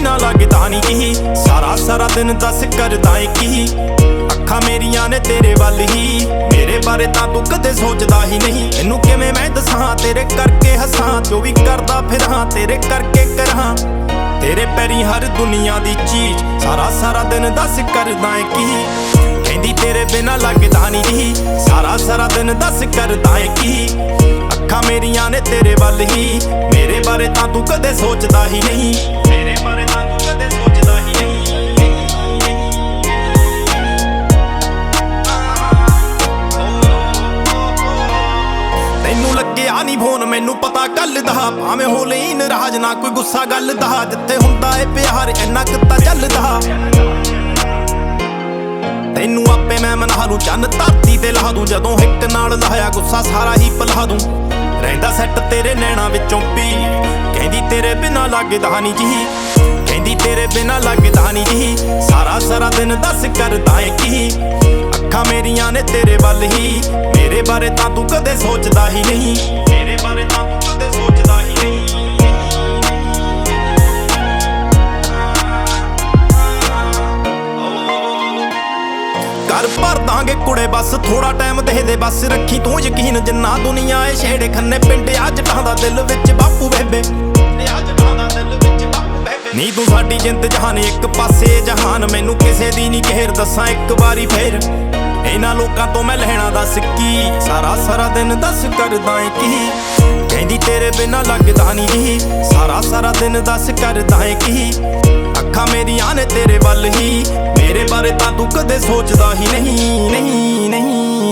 बिना लगदा नहीं की। सारा सारा दिन दस करदा है की। अखां मेरियां ने तेरे वल ही, मेरे बारे तां तू कदे सोचदा ही नहीं। मैनू किवें मैं दसां तेरे करके हसां, जो भी करदा फिरां तेरे करके करां। तेरे पैरी हर दुनिया दी चीज, सारा सारा दिन दस करदा है की। कहंदी तेरे बिना लगदा नहीं जी, सारा सारा दिन दस करदा है की। अखां मेरियां ने तेरे वल ही, मेरे बारे तां तू कदे सोचदा ही नहीं। मेरे बारे तां तू कदे सोचदा ही नहीं। तैनू लग्गिया नहीं फोन मैनू पता गल दा, भावें हो लई नाराज ना कोई गुस्सा गल दा। जिथे हुंदा है प्यार इन्ना किता चलदा। तैनू आपे मैं मना लूं, चन्न धरती ते ला दूं। जदों हिक नाल लाया गुस्सा सारा ही भुला दूं। रहिंदा सैट तेरे नैना विचों पी, कहंदी तेरे बिना लगदा नहीं जी। कहंदी तेरे बिना लगदा नहीं जी, सारा सारा दिन दस करदा है की। अखां मेरियां ने तेरे वल ही, मेरे बारे तां तू कदे सोचदा ही नहीं। मेरे बारे तां तू कदे सोचदा ही नहीं। घर भर दांगे कुड़े बस थोड़ा टाइम दे दे बस। रखी तू यकीन जिन्ना दुनिया है छेड़े खन्ने पिंड जटां दा दिल विच बापू बेबे। नी तू साडी जिंद जहान एक पासे जहान, मैनू किसे दी नी कहर दसां एक बारी फेर। इन्हां लोकां तो मैं लैणा दस की, सारा सारा दिन दस करदा है की। कहंदी तेरे बिना लगदा नहीं जी, सारा सारा दिन दस करदा है की। अखां मेरियां ने तेरे वल ही, मेरे बारे तां तू कदे सोचदा ही नहीं। नहीं नहीं